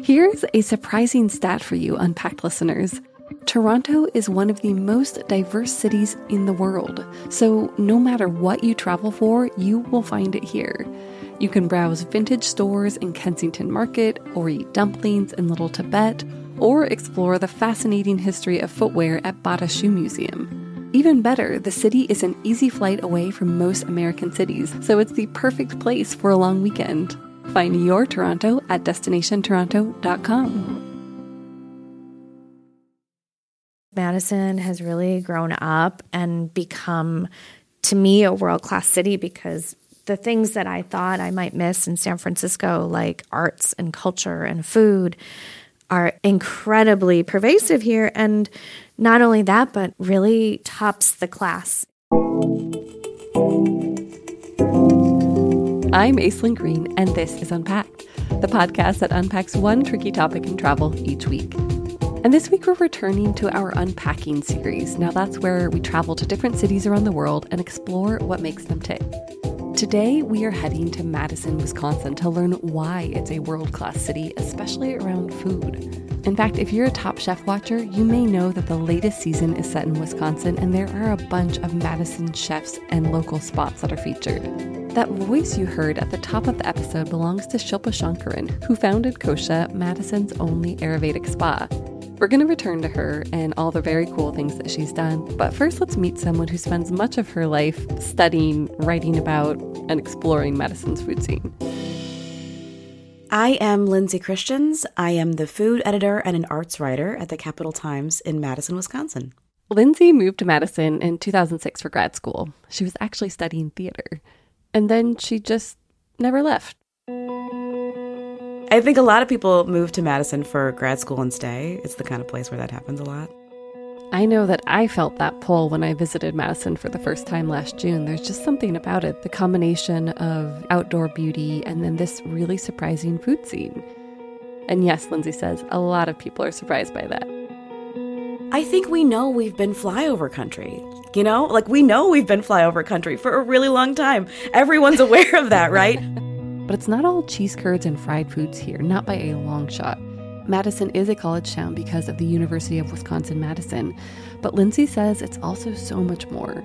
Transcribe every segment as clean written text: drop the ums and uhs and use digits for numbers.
Here's a surprising stat for you, Unpacked listeners. Toronto is one of the most diverse cities in the world, so no matter what you travel for, you will find it here. You can browse vintage stores in Kensington Market, or eat dumplings in Little Tibet, or explore the fascinating history of footwear at Bata Shoe Museum. Even better, the city is an easy flight away from most American cities, so it's the perfect place for a long weekend. Find your Toronto at destinationtoronto.com. Madison has really grown up and become, to me, a world-class city because the things that I thought I might miss in San Francisco, like arts and culture and food, are incredibly pervasive here. And not only that, but really tops the class. I'm Aislinn Green, and this is Unpacked, the podcast that unpacks one tricky topic in travel each week. And this week we're returning to our Unpacking series. Now that's where we travel to different cities around the world and explore what makes them tick. Today we are heading to Madison, Wisconsin to learn why it's a world-class city, especially around food. In fact, if you're a Top Chef watcher, you may know that the latest season is set in Wisconsin, and there are a bunch of Madison chefs and local spots that are featured. That voice you heard at the top of the episode belongs to Shilpa Shankaran, who founded Kosha, Madison's only Ayurvedic spa. We're going to return to her and all the very cool things that she's done. But first, let's meet someone who spends much of her life studying, writing about, and exploring Madison's food scene. I am Lindsay Christians. I am the food editor and an arts writer at the Capital Times in Madison, Wisconsin. Lindsay moved to Madison in 2006 for grad school. She was actually studying theater. And then she just never left. I think a lot of people move to Madison for grad school and stay. It's the kind of place where that happens a lot. I know that I felt that pull when I visited Madison for the first time last June. There's just something about it, the combination of outdoor beauty and then this really surprising food scene. And yes, Lindsay says, a lot of people are surprised by that. I think we know we've been flyover country. You know, like we know we've been flyover country for a really long time. Everyone's aware of that, right? But it's not all cheese curds and fried foods here, not by a long shot. Madison is a college town because of the University of Wisconsin-Madison, but Lindsay says it's also so much more.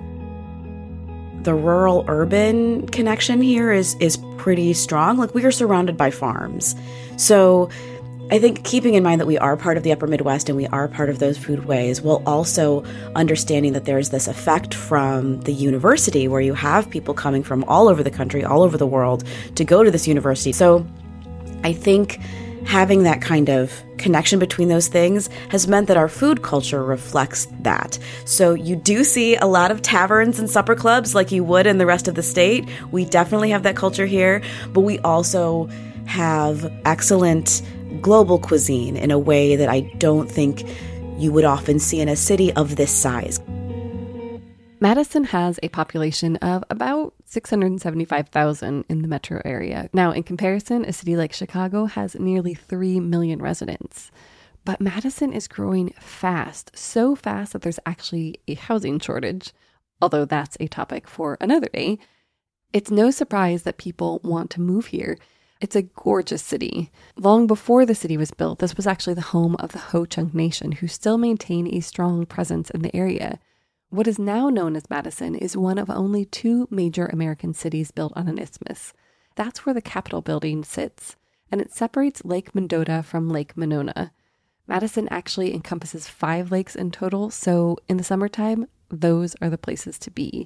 The rural-urban connection here is pretty strong. Like, we are surrounded by farms. So I think keeping in mind that we are part of the upper Midwest and we are part of those foodways, while also understanding that there's this effect from the university where you have people coming from all over the country, all over the world to go to this university. So I think having that kind of connection between those things has meant that our food culture reflects that. So you do see a lot of taverns and supper clubs like you would in the rest of the state. We definitely have that culture here, but we also have excellent global cuisine in a way that I don't think you would often see in a city of this size. Madison has a population of about 675,000 in the metro area. Now, in comparison, a city like Chicago has nearly 3 million residents. But Madison is growing fast, so fast that there's actually a housing shortage, although that's a topic for another day. It's no surprise that people want to move here. It's a gorgeous city. Long before the city was built, this was actually the home of the Ho-Chunk Nation, who still maintain a strong presence in the area. What is now known as Madison is one of only 2 major American cities built on an isthmus. That's where the Capitol building sits, and it separates Lake Mendota from Lake Monona. Madison actually encompasses 5 lakes in total, so in the summertime, those are the places to be.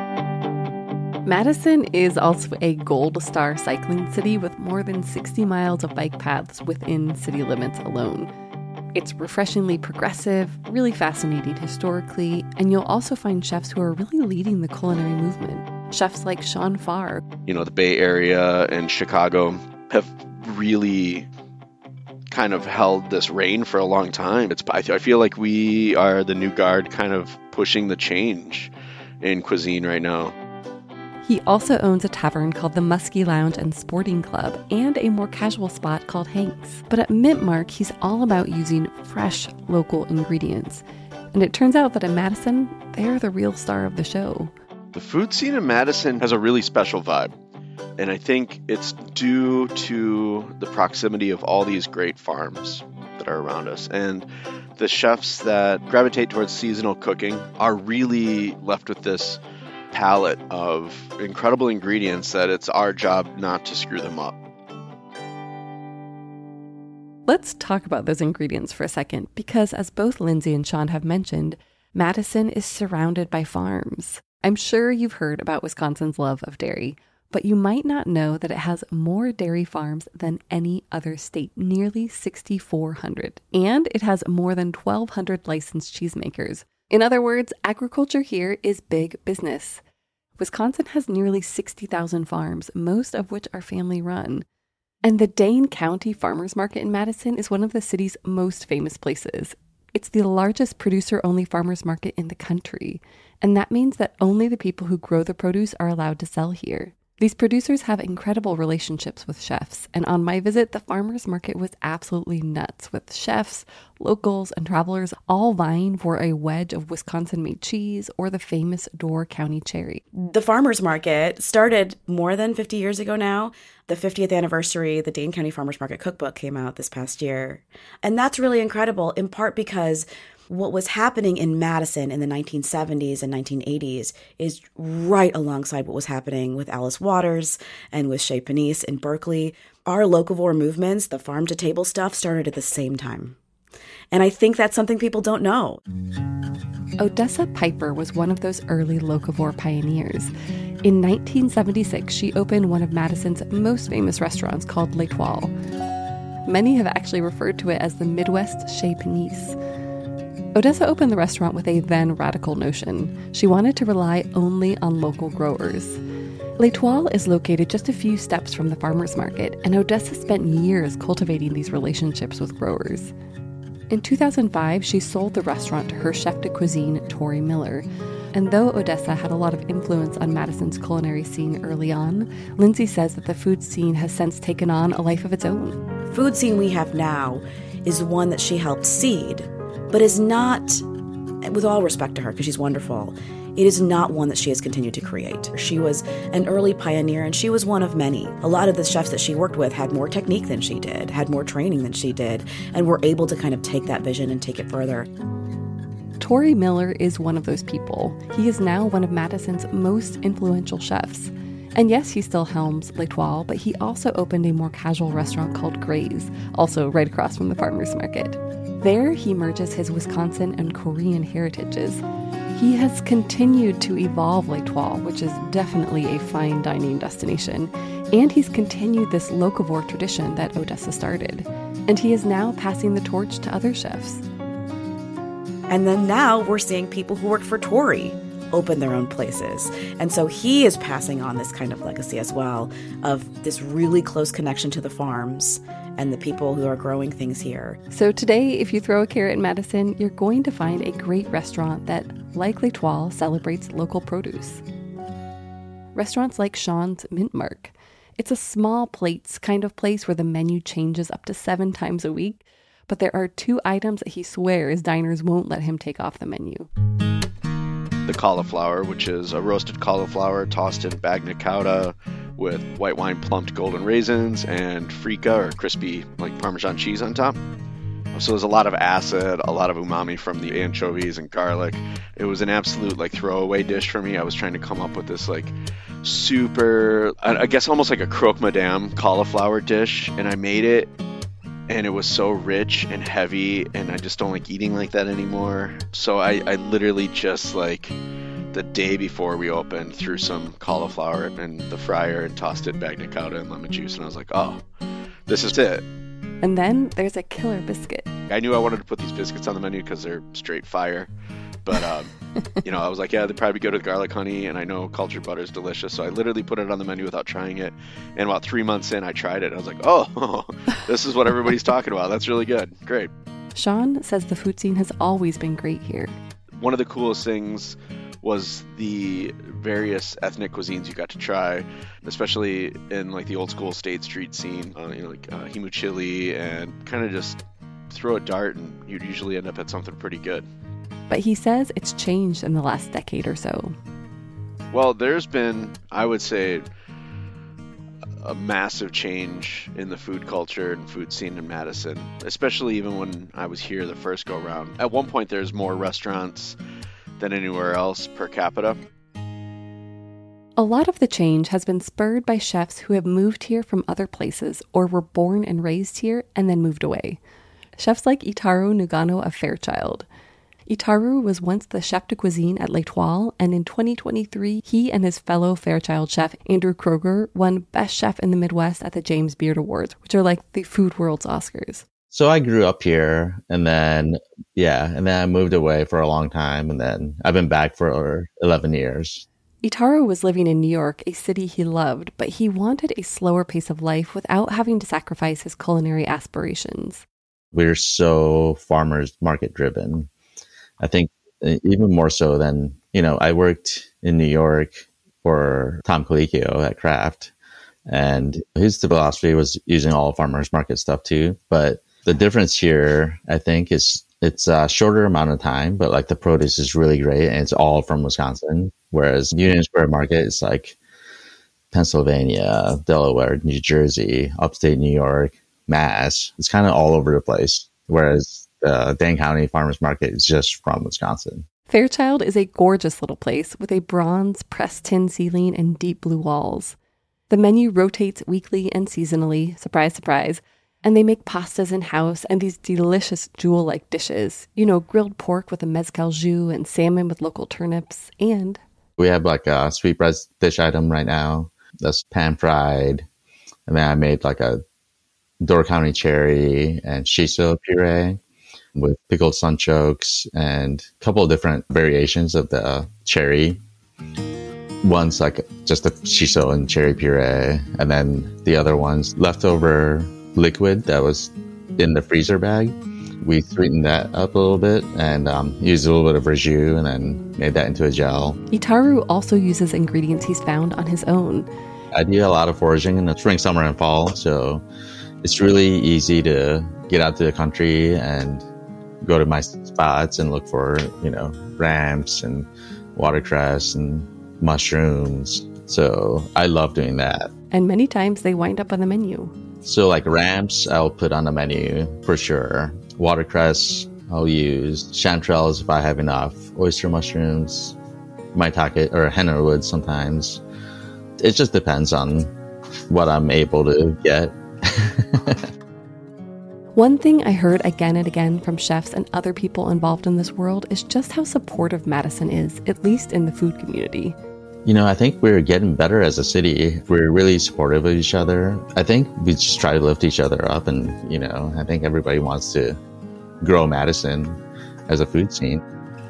Madison is also a Gold Star cycling city with more than 60 miles of bike paths within city limits alone. It's refreshingly progressive, really fascinating historically, and you'll also find chefs who are really leading the culinary movement. Chefs like Sean Farr. You know, the Bay Area and Chicago have really kind of held this reign for a long time. I feel like we are the new guard kind of pushing the change in cuisine right now. He also owns a tavern called the Muskie Lounge and Sporting Club and a more casual spot called Hank's. But at Mint Mark, he's all about using fresh local ingredients. And it turns out that in Madison, they're the real star of the show. The food scene in Madison has a really special vibe. And I think it's due to the proximity of all these great farms that are around us. And the chefs that gravitate towards seasonal cooking are really left with this palette of incredible ingredients that it's our job not to screw them up. Let's talk about those ingredients for a second, because as both Lindsay and Sean have mentioned, Madison is surrounded by farms. I'm sure you've heard about Wisconsin's love of dairy, but you might not know that it has more dairy farms than any other state, nearly 6,400. And it has more than 1,200 licensed cheesemakers. In other words, agriculture here is big business. Wisconsin has nearly 60,000 farms, most of which are family-run. And the Dane County Farmers Market in Madison is one of the city's most famous places. It's the largest producer-only farmers market in the country, and that means that only the people who grow the produce are allowed to sell here. These producers have incredible relationships with chefs, and on my visit, the farmers market was absolutely nuts, with chefs, locals, and travelers all vying for a wedge of Wisconsin-made cheese or the famous Door County cherry. The farmers market started more than 50 years ago now. The 50th anniversary, the Dane County Farmers Market Cookbook came out this past year. And that's really incredible, in part because what was happening in Madison in the 1970s and 1980s is right alongside what was happening with Alice Waters and with Chez Panisse in Berkeley. Our locavore movements, the farm-to-table stuff, started at the same time. And I think that's something people don't know. Odessa Piper was one of those early locavore pioneers. In 1976, she opened one of Madison's most famous restaurants called L'Etoile. Many have actually referred to it as the Midwest Chez Panisse. Odessa opened the restaurant with a then radical notion. She wanted to rely only on local growers. L'Etoile is located just a few steps from the farmers market, and Odessa spent years cultivating these relationships with growers. In 2005, she sold the restaurant to her chef de cuisine, Tori Miller. And though Odessa had a lot of influence on Madison's culinary scene early on, Lindsay says that the food scene has since taken on a life of its own. Food scene we have now is one that she helped seed, but is not, with all respect to her, because she's wonderful, it is not one that she has continued to create. She was an early pioneer, and she was one of many. A lot of the chefs that she worked with had more technique than she did, had more training than she did, and were able to kind of take that vision and take it further. Tori Miller is one of those people. He is now one of Madison's most influential chefs. And yes, he still helms L'Etoile, but he also opened a more casual restaurant called Gray's, also right across from the farmers market. There, he merges his Wisconsin and Korean heritages. He has continued to evolve L'Etoile, which is definitely a fine dining destination, and he's continued this locavore tradition that Odessa started. And he is now passing the torch to other chefs. And then now we're seeing people who work for Tori open their own places. And so he is passing on this kind of legacy as well, of this really close connection to the farms and the people who are growing things here. So today, if you throw a carrot in Madison, you're going to find a great restaurant that, like L'Etoile, celebrates local produce. Restaurants like Sean's Mint Mark. It's a small plates kind of place where the menu changes up to 7 times a week, but there are 2 items that he swears diners won't let him take off the menu. The cauliflower, which is a roasted cauliflower tossed in bagna cauda with white wine plumped golden raisins and frika, or crispy like Parmesan cheese on top. So there's a lot of acid, a lot of umami from the anchovies and garlic. It was an absolute throwaway dish for me. I was trying to come up with this super, I guess almost like a croque madame cauliflower dish, and I made it, and it was so rich and heavy, and I just don't like eating like that anymore. So I literally just the day before we opened, threw some cauliflower in the fryer and tossed it bagna cauda and lemon juice, and I was like, oh, this is it. And then there's a killer biscuit. I knew I wanted to put these biscuits on the menu because they're straight fire. But, I was like, yeah, they'd probably go to garlic honey, and I know cultured butter is delicious. So I literally put it on the menu without trying it. And about 3 months in, I tried it. I was like, oh, this is what everybody's talking about. That's really good. Great. Sean says the food scene has always been great here. One of the coolest things was the various ethnic cuisines you got to try, especially in the old school State Street scene, Himu chili, and kind of just throw a dart and you'd usually end up at something pretty good. But he says it's changed in the last decade or so. Well, there's been, I would say, a massive change in the food culture and food scene in Madison, especially even when I was here the first go round. At one point, there's more restaurants than anywhere else per capita. A lot of the change has been spurred by chefs who have moved here from other places or were born and raised here and then moved away. Chefs like Itaru Nugano of Fairchild. Itaru was once the chef de cuisine at L'Etoile, and in 2023, he and his fellow Fairchild chef, Andrew Kroger, won Best Chef in the Midwest at the James Beard Awards, which are like the food world's Oscars. So I grew up here, and then I moved away for a long time, and then I've been back for 11 years. Itaru was living in New York, a city he loved, but he wanted a slower pace of life without having to sacrifice his culinary aspirations. We're so farmers market driven. I think even more so than, I worked in New York for Tom Colicchio at Kraft, and his philosophy was using all farmers market stuff too. But the difference here, I think, is it's a shorter amount of time, but like the produce is really great and it's all from Wisconsin. Whereas Union Square Market is like Pennsylvania, Delaware, New Jersey, upstate New York, Mass. It's kind of all over the place. Whereas the Dane County Farmers Market is just from Wisconsin. Fairchild is a gorgeous little place with a bronze pressed tin ceiling and deep blue walls. The menu rotates weekly and seasonally, surprise, surprise, and they make pastas in-house and these delicious jewel-like dishes. Grilled pork with a mezcal jus and salmon with local turnips, and... We have like a sweetbread dish item right now that's pan-fried. And then I made like a Door County cherry and shiso puree with pickled sunchokes and a couple of different variations of the cherry. One's like just a shiso and cherry puree, and then the other one's leftover liquid that was in the freezer bag. We sweetened that up a little bit and used a little bit of verjus and then made that into a gel. Itaru also uses ingredients he's found on his own. I do a lot of foraging in the spring, summer, and fall, so it's really easy to get out to the country and go to my spots and look for, ramps and watercress and mushrooms. So I love doing that. And many times they wind up on the menu. So like ramps, I'll put on the menu for sure. Watercress, I'll use. Chanterelles if I have enough. Oyster mushrooms, maitake or henna wood sometimes. It just depends on what I'm able to get. One thing I heard again and again from chefs and other people involved in this world is just how supportive Madison is, at least in the food community. I think we're getting better as a city. We're really supportive of each other. I think we just try to lift each other up, and, I think everybody wants to grow Madison as a food scene.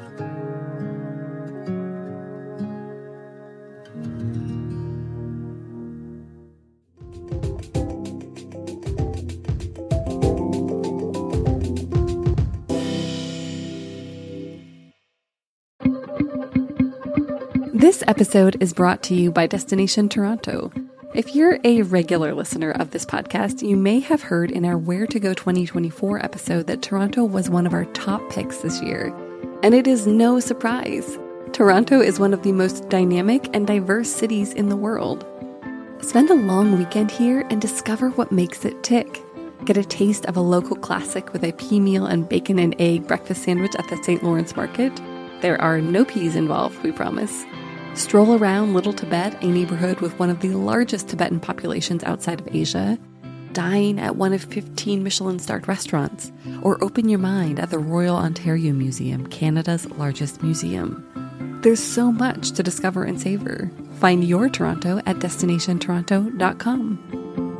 This episode is brought to you by Destination Toronto. If you're a regular listener of this podcast, you may have heard in our Where to Go 2024 episode that Toronto was one of our top picks this year. And it is no surprise. Toronto is one of the most dynamic and diverse cities in the world. Spend a long weekend here and discover what makes it tick. Get a taste of a local classic with a pea meal and bacon and egg breakfast sandwich at the St. Lawrence Market. There are no peas involved, we promise. Stroll around Little Tibet, a neighborhood with one of the largest Tibetan populations outside of Asia. Dine at one of 15 Michelin-starred restaurants. Or open your mind at the Royal Ontario Museum, Canada's largest museum. There's so much to discover and savor. Find your Toronto at destinationtoronto.com.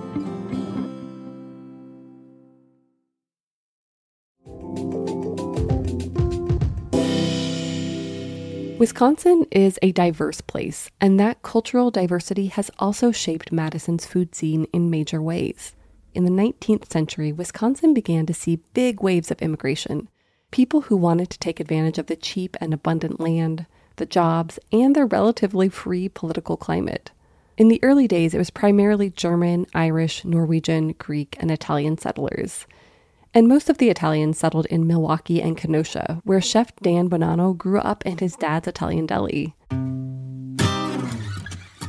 Wisconsin is a diverse place, and that cultural diversity has also shaped Madison's food scene in major ways. In the 19th century, Wisconsin began to see big waves of immigration, people who wanted to take advantage of the cheap and abundant land, the jobs, and their relatively free political climate. In the early days, it was primarily German, Irish, Norwegian, Greek, and Italian settlers. And most of the Italians settled in Milwaukee and Kenosha, where Chef Dan Bonanno grew up in his dad's Italian deli.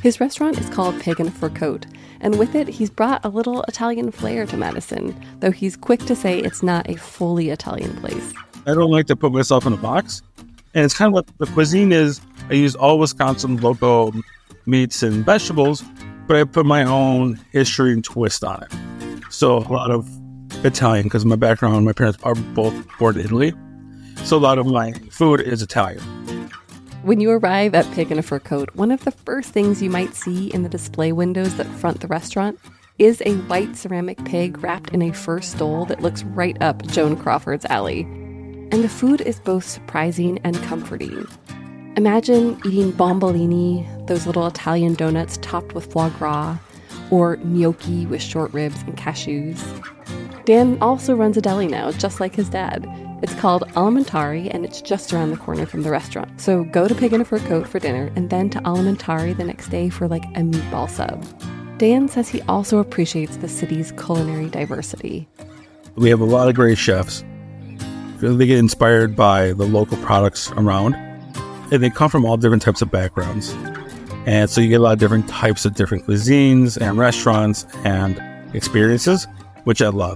His restaurant is called Pig in a Fur Coat, and with it, he's brought a little Italian flair to Madison, though he's quick to say it's not a fully Italian place. I don't like to put myself in a box. And it's kind of what the cuisine is. I use all Wisconsin local meats and vegetables, but I put my own history and twist on it. So a lot of Italian, because my background, my parents are both born in Italy. So a lot of my food is Italian. When you arrive at Pig in a Fur Coat, one of the first things you might see in the display windows that front the restaurant is a white ceramic pig wrapped in a fur stole that looks right up Joan Crawford's alley. And the food is both surprising and comforting. Imagine eating bombolini, those little Italian donuts topped with foie gras, or gnocchi with short ribs and cashews. Dan also runs a deli now, just like his dad. It's called Alimentari, and it's just around the corner from the restaurant. So go to Pig in a Fur Coat for dinner, and then to Alimentari the next day for like a meatball sub. Dan says he also appreciates the city's culinary diversity. We have a lot of great chefs. They get inspired by the local products around, and they come from all different types of backgrounds. And so you get a lot of different types of different cuisines and restaurants and experiences, which I love.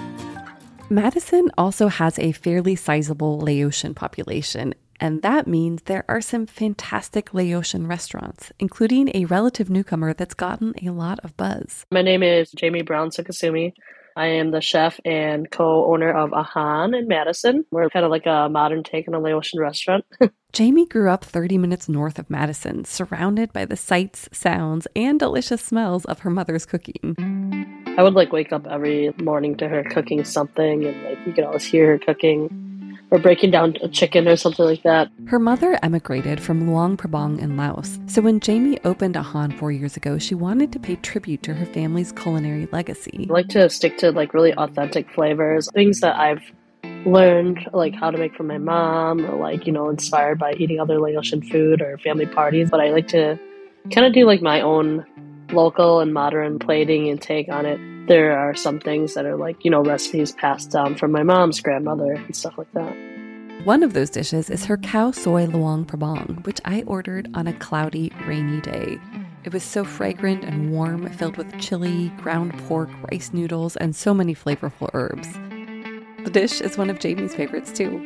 Madison also has a fairly sizable Laotian population, and that means there are some fantastic Laotian restaurants, including a relative newcomer that's gotten a lot of buzz. My name is Jamie Brown Sukasumi. I am the chef and co-owner of Ahan in Madison. We're kind of like a modern take on a Laotian restaurant. Jamie grew up 30 minutes north of Madison, surrounded by the sights, sounds, and delicious smells of her mother's cooking. I would wake up every morning to her cooking something, and you could always hear her cooking or breaking down a chicken or something like that. Her mother emigrated from Luang Prabang in Laos, so when Jamie opened Ahan 4 years ago, she wanted to pay tribute to her family's culinary legacy. I like to stick to really authentic flavors, things that I've learned how to make from my mom, or inspired by eating other Laotian food or family parties. But I like to kind of do my own local and modern plating and take on it. There are some things that are recipes passed down from my mom's grandmother and stuff like that. One of those dishes is her cow soy luang prabang, which I ordered on a cloudy, rainy day. It was so fragrant and warm, filled with chili, ground pork, rice noodles, and so many flavorful herbs. The dish is one of Jamie's favorites too.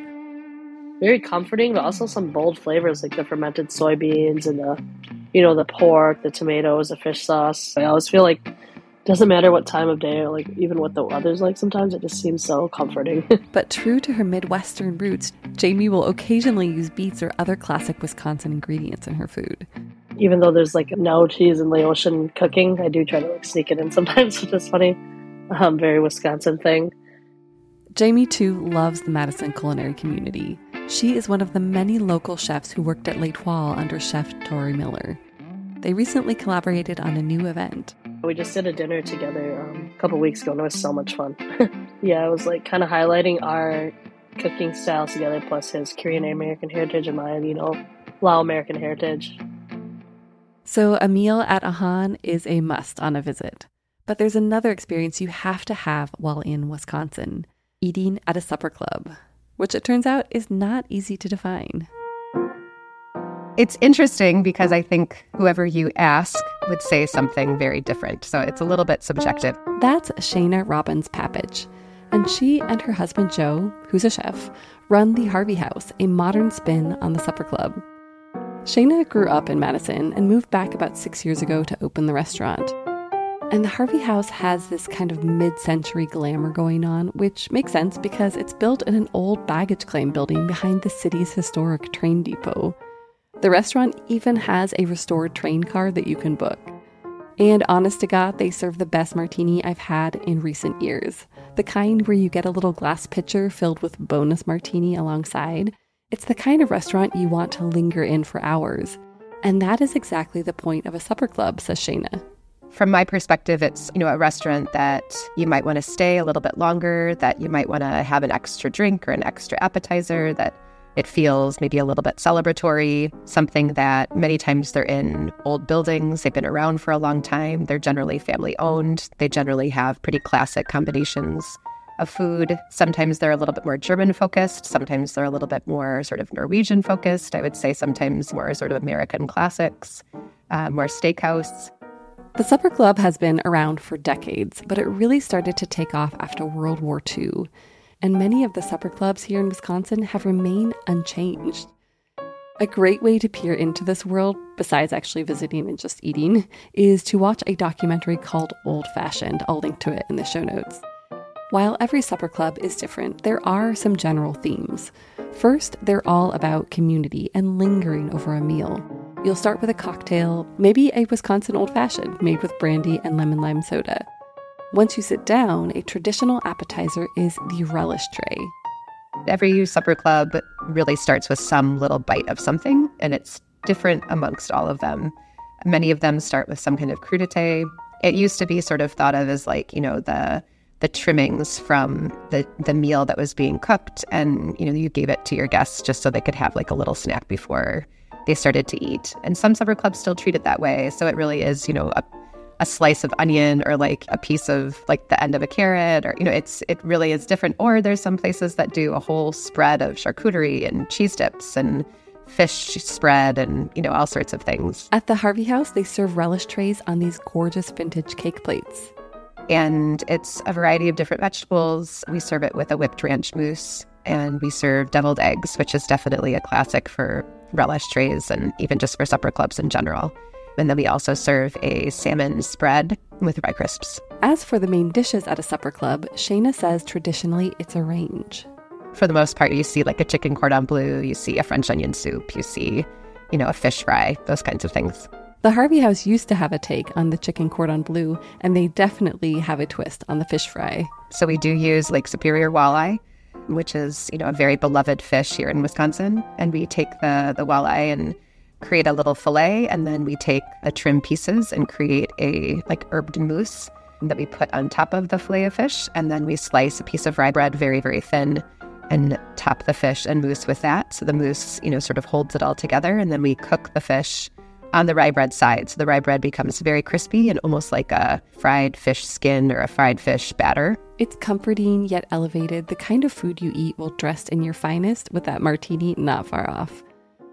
Very comforting, but also some bold flavors like the fermented soybeans and the pork, the tomatoes, the fish sauce. I always feel it doesn't matter what time of day or even what the weather's sometimes it just seems so comforting. But true to her Midwestern roots, Jamie will occasionally use beets or other classic Wisconsin ingredients in her food. Even though there's no cheese in Laotian cooking, I do try to sneak it in sometimes, which is funny. Very Wisconsin thing. Jamie, too, loves the Madison culinary community. She is one of the many local chefs who worked at L'Etoile under Chef Tori Miller. They recently collaborated on a new event. We just did a dinner together a couple weeks ago, and it was so much fun. Yeah, it was kind of highlighting our cooking styles together, plus his Korean American heritage and mine, Lao American heritage. So a meal at Ahan is a must on a visit. But there's another experience you have to have while in Wisconsin: eating at a supper club, which it turns out is not easy to define. It's interesting because I think whoever you ask would say something very different. So it's a little bit subjective. That's Shayna Robbins-Papich. And she and her husband Joe, who's a chef, run the Harvey House, a modern spin on the supper club. Shayna grew up in Madison and moved back about 6 years ago to open the restaurant. And the Harvey House has this kind of mid-century glamour going on, which makes sense because it's built in an old baggage claim building behind the city's historic train depot. The restaurant even has a restored train car that you can book. And honest to God, they serve the best martini I've had in recent years. The kind where you get a little glass pitcher filled with bonus martini alongside. It's the kind of restaurant you want to linger in for hours. And that is exactly the point of a supper club, says Shayna. From my perspective, it's, a restaurant that you might want to stay a little bit longer, that you might want to have an extra drink or an extra appetizer, that it feels maybe a little bit celebratory, something that many times they're in old buildings. They've been around for a long time. They're generally family owned. They generally have pretty classic combinations of food. Sometimes they're a little bit more German focused. Sometimes they're a little bit more sort of Norwegian focused. I would say sometimes more sort of American classics. more steakhouse. The Supper Club has been around for decades, but it really started to take off after World War II. And many of the supper clubs here in Wisconsin have remained unchanged. A great way to peer into this world, besides actually visiting and just eating, is to watch a documentary called Old Fashioned. I'll link to it in the show notes. While every supper club is different, there are some general themes. First, they're all about community and lingering over a meal. You'll start with a cocktail, maybe a Wisconsin Old Fashioned made with brandy and lemon lime soda. Once you sit down, a traditional appetizer is the relish tray. Every supper club really starts with some little bite of something, and it's different amongst all of them. Many of them start with some kind of crudité. It used to be sort of thought of as like, the trimmings from the meal that was being cooked, and, you gave it to your guests just so they could have like a little snack before they started to eat. And some supper clubs still treat it that way. So it really is, a slice of onion or like a piece of like the end of a carrot, or, it really is different. Or there's some places that do a whole spread of charcuterie and cheese dips and fish spread and, all sorts of things. At the Harvey House, they serve relish trays on these gorgeous vintage cake plates. And it's a variety of different vegetables. We serve it with a whipped ranch mousse, and we serve deviled eggs, which is definitely a classic for relish trays and even just for supper clubs in general. And then we also serve a salmon spread with rye crisps. As for the main dishes at a supper club, Shayna says traditionally it's a range. For the most part, you see like a chicken cordon bleu, you see a French onion soup, you see, a fish fry, those kinds of things. The Harvey House used to have a take on the chicken cordon bleu, and they definitely have a twist on the fish fry. So we do use Lake Superior walleye, which is, a very beloved fish here in Wisconsin. And we take the walleye and create a little fillet, and then we take the trim pieces and create a like herbed mousse that we put on top of the fillet of fish. And then we slice a piece of rye bread very, very thin and top the fish and mousse with that. So the mousse, sort of holds it all together. And then we cook the fish on the rye bread side. So the rye bread becomes very crispy and almost like a fried fish skin or a fried fish batter. It's comforting yet elevated, the kind of food you eat while dressed in your finest with that martini not far off.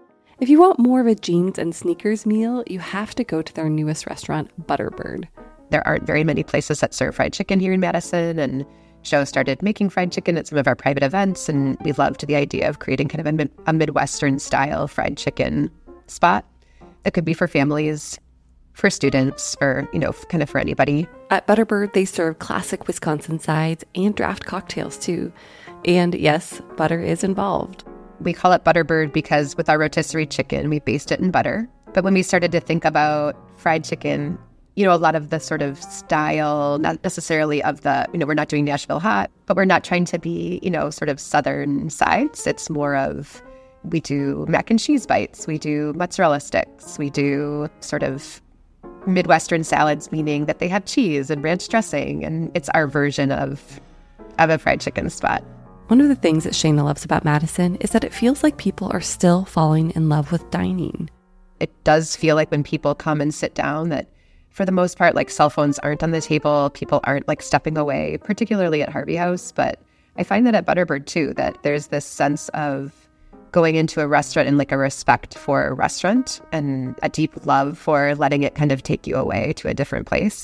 If you want more of a jeans and sneakers meal, you have to go to their newest restaurant, Butterbird. There aren't very many places that serve fried chicken here in Madison, and Joe started making fried chicken at some of our private events, and we loved the idea of creating kind of a Midwestern style fried chicken spot. It could be for families, for students, for, kind of for anybody. At Butterbird, they serve classic Wisconsin sides and draft cocktails too. And yes, butter is involved. We call it Butterbird because with our rotisserie chicken, we baste it in butter. But when we started to think about fried chicken, a lot of the sort of style, not necessarily of the, we're not doing Nashville hot, but we're not trying to be, sort of Southern sides. It's more of, we do mac and cheese bites, we do mozzarella sticks, we do sort of Midwestern salads, meaning that they have cheese and ranch dressing, and it's our version of a fried chicken spot. One of the things that Shayna loves about Madison is that it feels like people are still falling in love with dining. It does feel like when people come and sit down that for the most part, like cell phones aren't on the table, people aren't like stepping away, particularly at Harvey House. But I find that at Butterbird too, that there's this sense of going into a restaurant and like a respect for a restaurant and a deep love for letting it kind of take you away to a different place.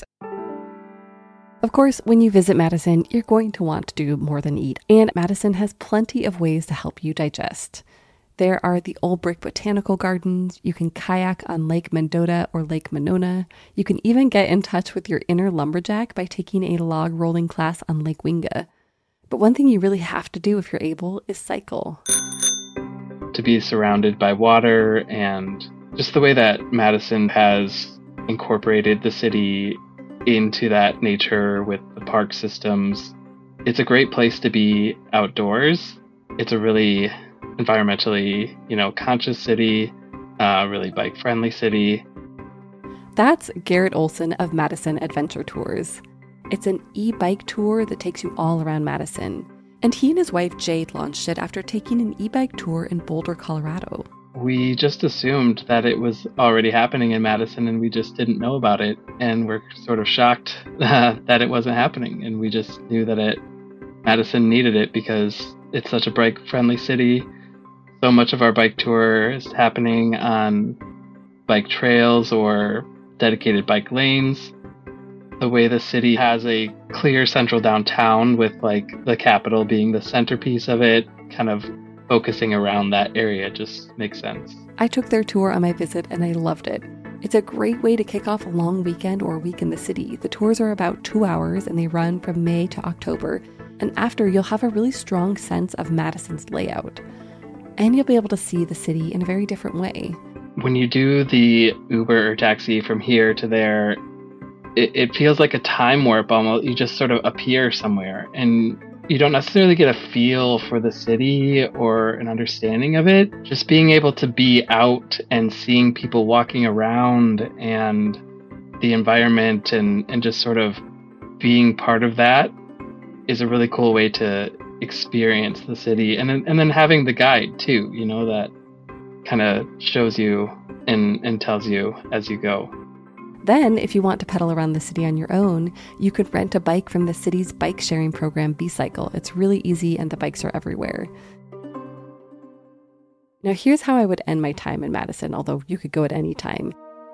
Of course, when you visit Madison, you're going to want to do more than eat, and Madison has plenty of ways to help you digest. There are the Old Brick Botanical Gardens, you can kayak on Lake Mendota or Lake Monona, you can even get in touch with your inner lumberjack by taking a log rolling class on Lake Winga. But one thing you really have to do if you're able is cycle. To be surrounded by water and just the way that Madison has incorporated the city into that nature with the park systems. It's a great place to be outdoors. It's a really environmentally, conscious city, really bike-friendly city. That's Garrett Olson of Madison Adventure Tours. It's an e-bike tour that takes you all around Madison. And he and his wife Jade launched it after taking an e-bike tour in Boulder, Colorado. We just assumed that it was already happening in Madison and we just didn't know about it. And we're sort of shocked that it wasn't happening. And we just knew that Madison needed it because it's such a bike-friendly city. So much of our bike tour is happening on bike trails or dedicated bike lanes. The way the city has a clear central downtown with like the Capitol being the centerpiece of it, kind of focusing around that area just makes sense. I took their tour on my visit and I loved it. It's a great way to kick off a long weekend or a week in the city. The tours are about 2 hours and they run from May to October. And after, you'll have a really strong sense of Madison's layout. And you'll be able to see the city in a very different way. When you do the Uber or taxi from here to there, it feels like a time warp almost. You just sort of appear somewhere and you don't necessarily get a feel for the city or an understanding of it. Just being able to be out and seeing people walking around and the environment and just sort of being part of that is a really cool way to experience the city. And then having the guide too, you know, that kind of shows you and tells you as you go. Then, if you want to pedal around the city on your own, you could rent a bike from the city's bike sharing program, B-Cycle. It's really easy and the bikes are everywhere. Now, here's how I would end my time in Madison, although you could go at any time.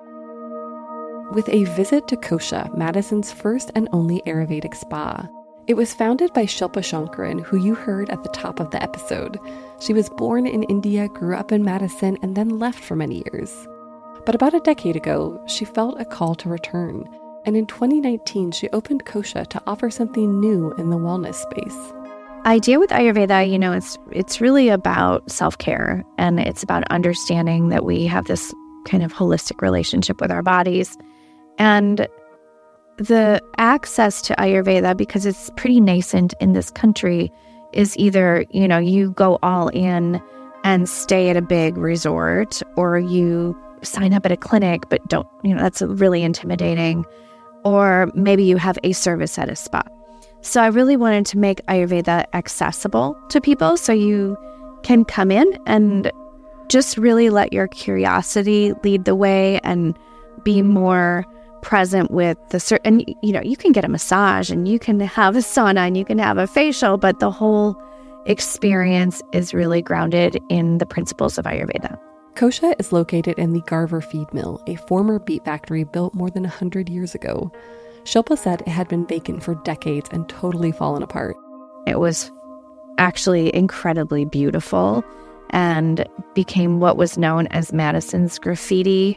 With a visit to Kosha, Madison's first and only Ayurvedic spa. It was founded by Shilpa Shankaran, who you heard at the top of the episode. She was born in India, grew up in Madison, and then left for many years. But about a decade ago, she felt a call to return, and in 2019, she opened Kosha to offer something new in the wellness space. Idea with Ayurveda, you know, it's really about self-care, and it's about understanding that we have this kind of holistic relationship with our bodies. And the access to Ayurveda, because it's pretty nascent in this country, is either, you know, you go all in and stay at a big resort, or you sign up at a clinic, but don't, you know, that's really intimidating. Or maybe you have a service at a spa. So I really wanted to make Ayurveda accessible to people so you can come in and just really let your curiosity lead the way and be more present with and you know, you can get a massage and you can have a sauna and you can have a facial, but the whole experience is really grounded in the principles of Ayurveda. Kosha is located in the Garver Feed Mill, a former beet factory built more than 100 years ago. Shilpa said it had been vacant for decades and totally fallen apart. It was actually incredibly beautiful and became what was known as Madison's graffiti,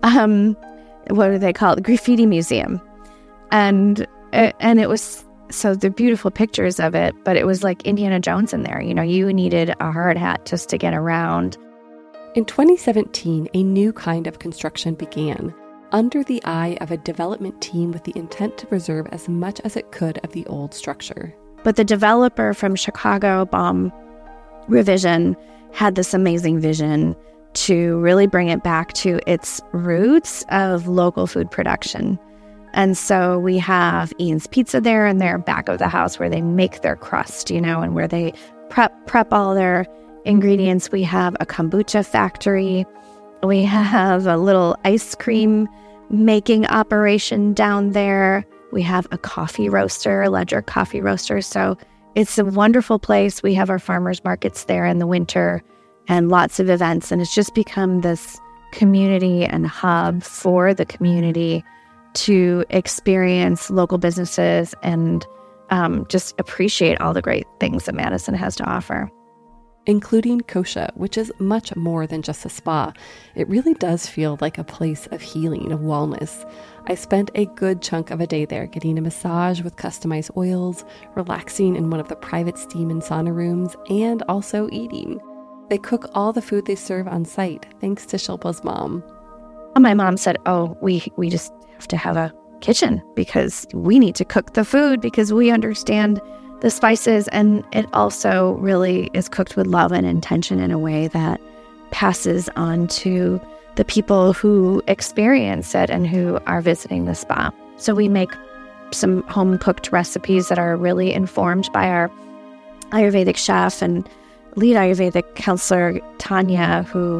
what do they call it? The Graffiti Museum. And it was, so the beautiful pictures of it, but it was like Indiana Jones in there. You know, you needed a hard hat just to get around. In 2017, a new kind of construction began, under the eye of a development team with the intent to preserve as much as it could of the old structure. But the developer from Chicago, Baum Revision, had this amazing vision to really bring it back to its roots of local food production. And so we have Ian's Pizza there in their back of the house where they make their crust, you know, and where they prep all their ingredients. We have a kombucha factory. We have a little ice cream making operation down there. We have a coffee roaster, Ledger Coffee Roaster. So it's a wonderful place. We have our farmers markets there in the winter and lots of events. And it's just become this community and hub for the community to experience local businesses and just appreciate all the great things that Madison has to offer. Including Kosha, which is much more than just a spa. It really does feel like a place of healing, of wellness. I spent a good chunk of a day there getting a massage with customized oils, relaxing in one of the private steam and sauna rooms, and also eating. They cook all the food they serve on site, thanks to Shilpa's mom. My mom said, we just have to have a kitchen because we need to cook the food because we understand the spices, and it also really is cooked with love and intention in a way that passes on to the people who experience it and who are visiting the spa. So we make some home-cooked recipes that are really informed by our Ayurvedic chef and lead Ayurvedic counselor, Tanya, who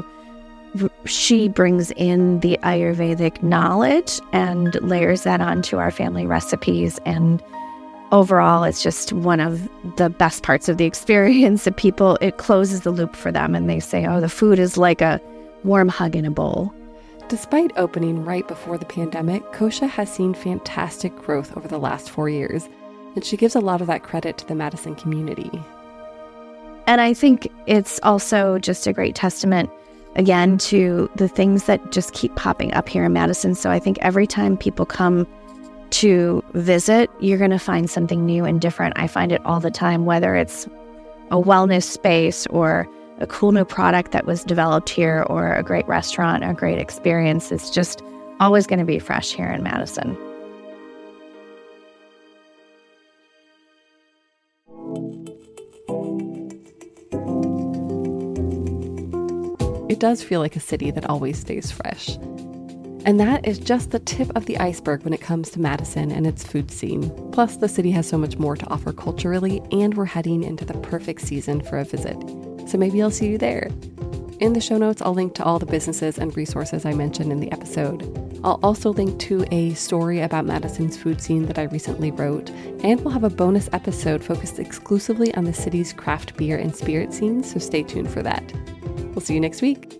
she brings in the Ayurvedic knowledge and layers that onto our family recipes. And overall, it's just one of the best parts of the experience that it closes the loop for them and they say, oh, the food is like a warm hug in a bowl. Despite opening right before the pandemic, Kosha has seen fantastic growth over the last 4 years, and she gives a lot of that credit to the Madison community. And I think it's also just a great testament, again, to the things that just keep popping up here in Madison. So I think every time people come to visit, you're going to find something new and different. I find it all the time, whether it's a wellness space or a cool new product that was developed here or a great restaurant, a great experience. It's just always going to be fresh here in Madison. It does feel like a city that always stays fresh. And that is just the tip of the iceberg when it comes to Madison and its food scene. Plus, the city has so much more to offer culturally, and we're heading into the perfect season for a visit. So maybe I'll see you there. In the show notes, I'll link to all the businesses and resources I mentioned in the episode. I'll also link to a story about Madison's food scene that I recently wrote, and we'll have a bonus episode focused exclusively on the city's craft beer and spirit scene, so stay tuned for that. We'll see you next week.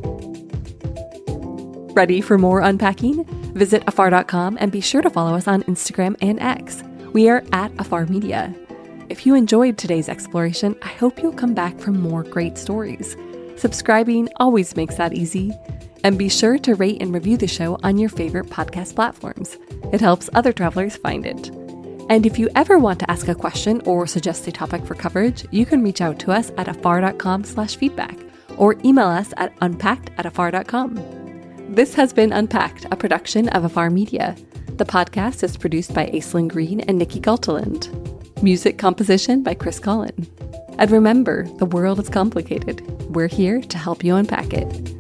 Ready for more unpacking? Visit afar.com and be sure to follow us on Instagram and X. We are at Afar Media. If you enjoyed today's exploration, I hope you'll come back for more great stories. Subscribing always makes that easy. And be sure to rate and review the show on your favorite podcast platforms. It helps other travelers find it. And if you ever want to ask a question or suggest a topic for coverage, you can reach out to us at afar.com/feedback or email us at unpacked@afar.com. This has been Unpacked, a production of Afar Media. The podcast is produced by Aislinn Green and Nikki Galteland. Music composition by Chris Collin. And remember, the world is complicated. We're here to help you unpack it.